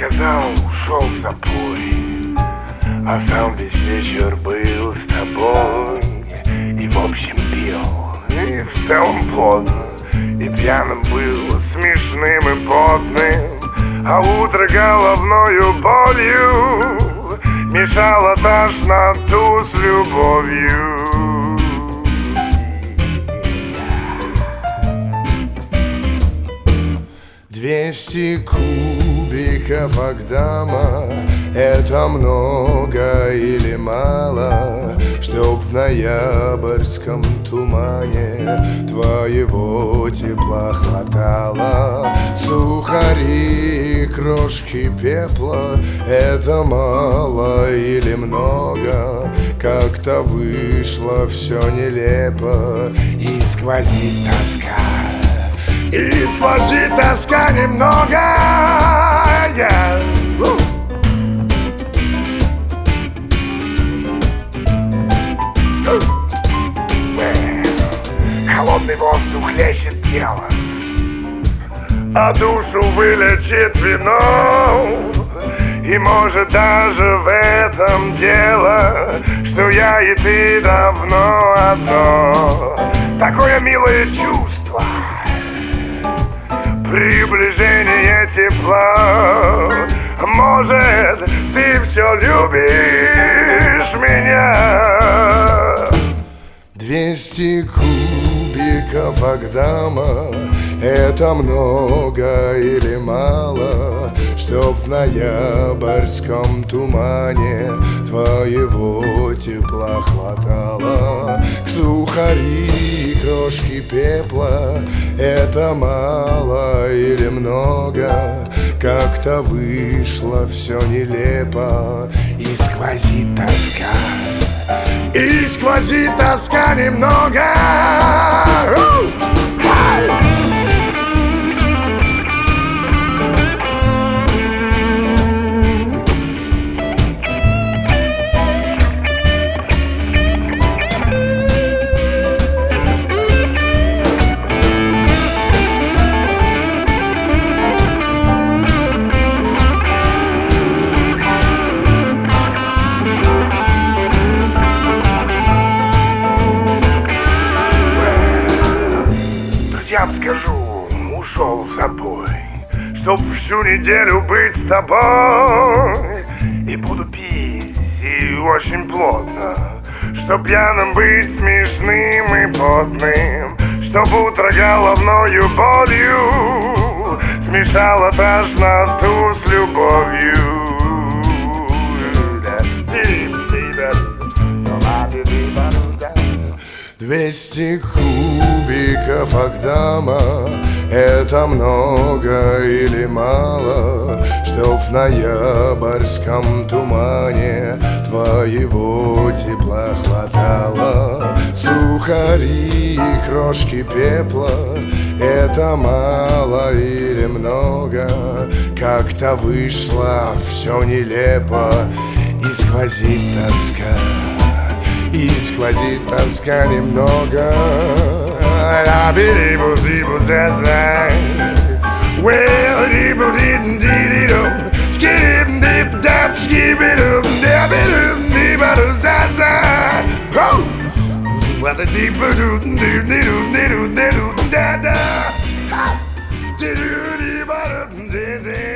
сказал, ушел в запой, а сам весь вечер был с тобой. И в общем пил, и в целом плотно, и пьяным был, смешным и потным. А утро головною болью мешало тошноту с любовью. 200 кубиков Агдама — это много или мало, чтоб в ноябрьском тумане твоего тепла хватало? Сухари и крошки пепла — это мало или много? Как-то вышло все нелепо, и сквозит тоска. И сквозит тоска немного, Холодный воздух лечит тело, а душу вылечит вино. И может даже в этом дело, что я и ты давно одно. Такое милое чувство, приближение тепла. Может, ты все любишь меня? 200 кубиков Агдама — это много или мало, чтоб в ноябрьском тумане твоего тепла хватало? Сухари и крошки пепла — это мало или много? Как-то вышло все нелепо, и сквозит тоска. И сквозит тоска немного. Я скажу, ушел в забой, чтоб всю неделю быть с тобой. И буду пить, и очень плотно, чтоб пьяным быть, смешным и потным. Чтоб утро головною болью смешало тошноту с любовью. 200 кубиков Агдама — это много или мало, чтоб в ноябрьском тумане твоего тепла хватало? Сухари и крошки пепла — это мало или много? Как-то вышло все нелепо, и сквозит тоска. И сквозит тоска немного. Well, dibble didn't did it up, skip dip dap, skip it up, dab it up, dip out of zaza. Oh, what the deeper do do do do do da da.